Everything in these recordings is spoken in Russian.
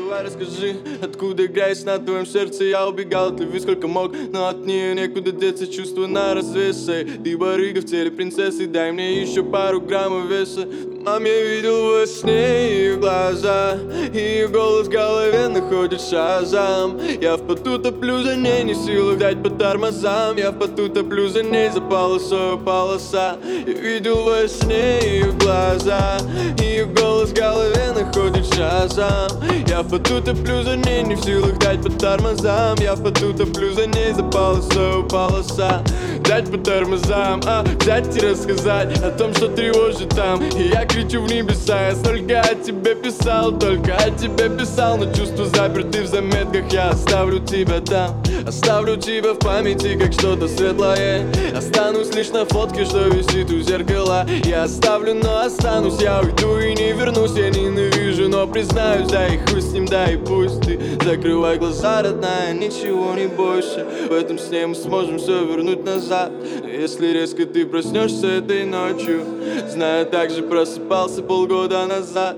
Давай расскажи, откуда грязь на твоем сердце. Я убегал от любви сколько мог, но от нее некуда деться. Чувства на развесе, ты барыга в теле принцессы. Дай мне еще пару граммов веса. Мам, я видел во сне ее глаза, ее голос в голове находит шазам. Я в поту топлю за ней, не в силах дать по тормозам. Я в поту топлю за ней, за полосою полоса. Я видел во сне ее глаза, ее голос в голове находит шазам. Я в поту топлю за ней, не в силах дать по тормозам. Я в поту топлю за ней, за полосою полоса. Дать по тормозам, взять и рассказать о том, что тревожит там. И я кричу в небеса, я столько о тебе писал, только о тебе писал. Но чувства заперты в заметках, я оставлю тебя там. Оставлю тебя в памяти, как что-то светлое. Останусь лишь на фотке, что висит у зеркала. Я оставлю, но останусь, я уйду и не вернусь. Я ненавижу, но признаюсь, да и хуй с ним, да и пусть ты. Закрывай глаза, родная, ничего не бойся. В этом сне мы сможем все вернуть назад. Если резко ты проснешься этой ночью, знаю, так же просыпался полгода назад.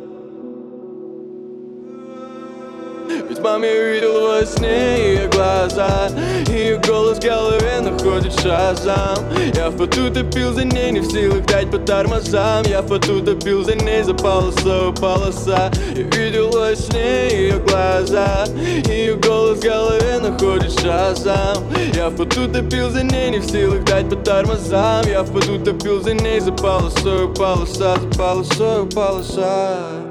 Ведь мам, я видел во сне ее глаза, ее голос в голове находит шазам. Я в поту топил за ней, не в силах дать по тормозам. Я в поту топил за ней, за полосою полоса. Я видел во сне ее глаза, ее голос в голове находит шазам. Я в поту топил за ней, не в силах дать по тормозам. Я в поту топил за ней, за полосою полоса, за полосою полоса.